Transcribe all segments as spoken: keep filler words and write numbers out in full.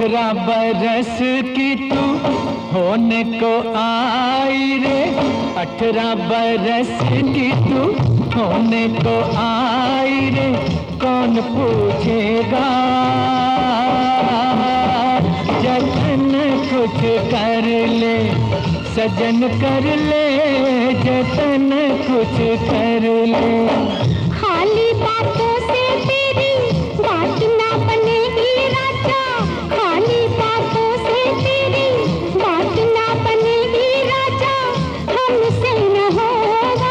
अठारह बरस की तू होने को आई रे, अठारह बरस की तू होने को आई रे, कौन पूछेगा जतन कुछ कर ले, सजन कर ले जतन कुछ कर ले। खाली बातों से तेरी बात ना बनेगी राजा, खाली बातों से तेरी बात ना बनेगी राजा, हमसे न होगा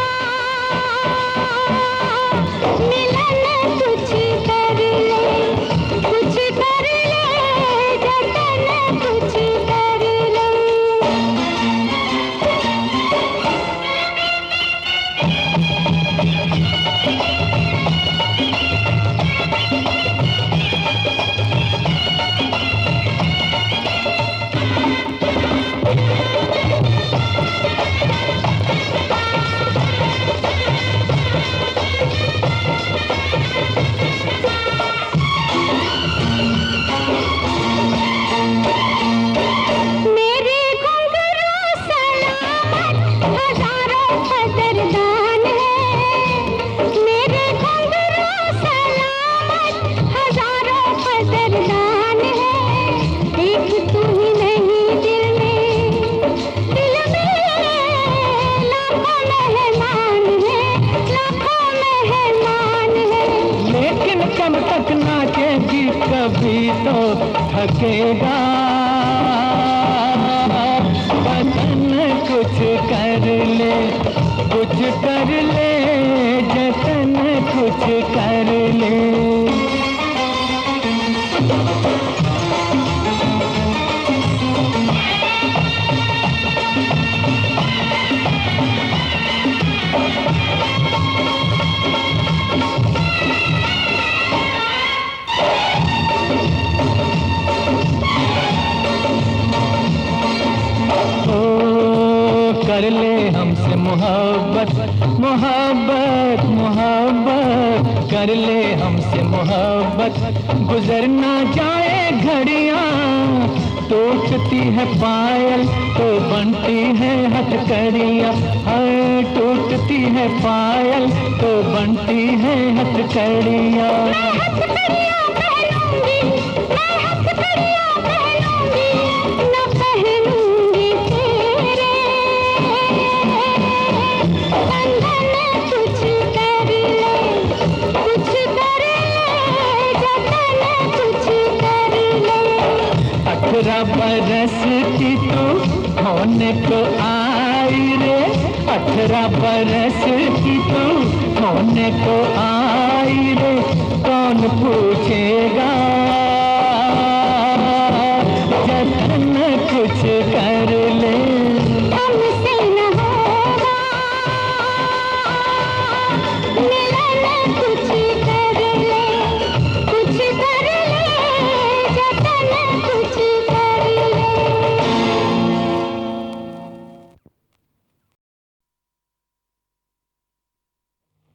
मिलन कुछ कर ले, कुछ कर ले जतन कुछ कर ले। कभी तो थकेगा बदन, कुछ कर ले कुछ कर ले जतन कुछ कर ले। कर ले हमसे मोहब्बत मोहब्बत मोहब्बत, कर ले हमसे मोहब्बत, गुजर ना जाए घड़ियां, टूटती है पायल तो बनती है हथकड़ियां, हर टूटती है पायल तो बनती है हथकड़ियां। अठारह बरस की तू होने को आई रे, अठारह बरस की तू होने को आई रे, कौन पूछेगा